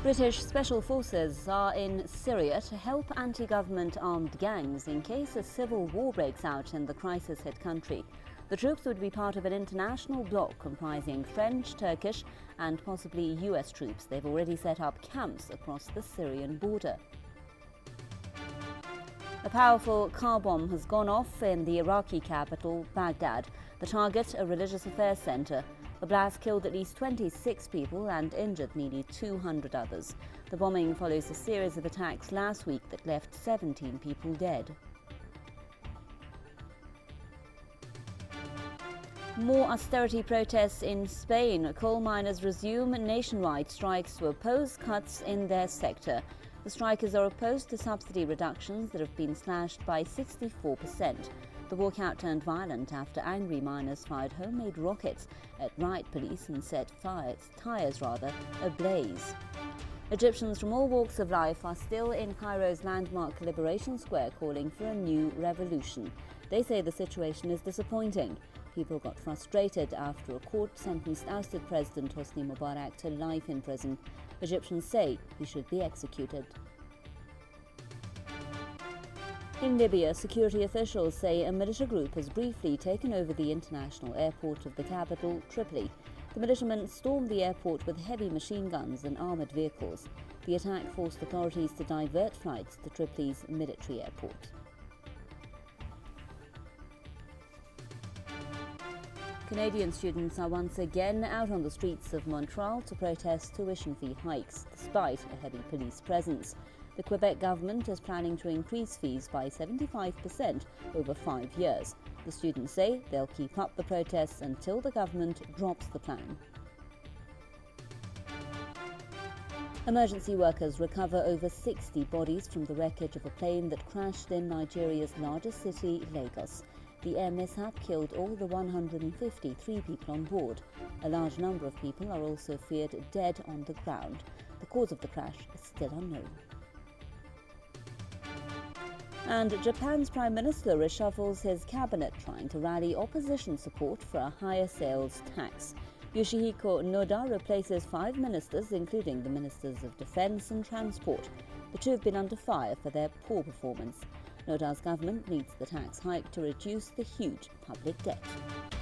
British special forces are in Syria to help anti-government armed gangs in case a civil war breaks out in the crisis-hit country. The troops would be part of an international bloc comprising French, Turkish and possibly US troops. They've already set up camps across the Syrian border. A powerful car bomb has gone off in the Iraqi capital, Baghdad. The target, a religious affairs centre. The blast killed at least 26 people and injured nearly 200 others. The bombing follows a series of attacks last week that left 17 people dead. More austerity protests in Spain. Coal miners resume nationwide strikes to oppose cuts in their sector. The strikers are opposed to subsidy reductions that have been slashed by 64%. The walkout turned violent after angry miners fired homemade rockets at riot police and set tyres ablaze. Egyptians from all walks of life are still in Cairo's landmark Liberation Square calling for a new revolution. They say the situation is disappointing. People got frustrated after a court sentenced ousted President Hosni Mubarak to life in prison. Egyptians say he should be executed. In Libya, security officials say a militia group has briefly taken over the international airport of the capital, Tripoli. The militiamen stormed the airport with heavy machine guns and armoured vehicles. The attack forced authorities to divert flights to Tripoli's military airport. Canadian students are once again out on the streets of Montreal to protest tuition fee hikes, despite a heavy police presence. The Quebec government is planning to increase fees by 75% over 5 years. The students say they'll keep up the protests until the government drops the plan. Emergency workers recover over 60 bodies from the wreckage of a plane that crashed in Nigeria's largest city, Lagos. The air mishap killed all the 153 people on board. A large number of people are also feared dead on the ground. The cause of the crash is still unknown. And Japan's Prime Minister reshuffles his cabinet, trying to rally opposition support for a higher sales tax. Yoshihiko Noda replaces 5 ministers, including the Ministers of Defence and Transport. The two have been under fire for their poor performance. Noda's government needs the tax hike to reduce the huge public debt.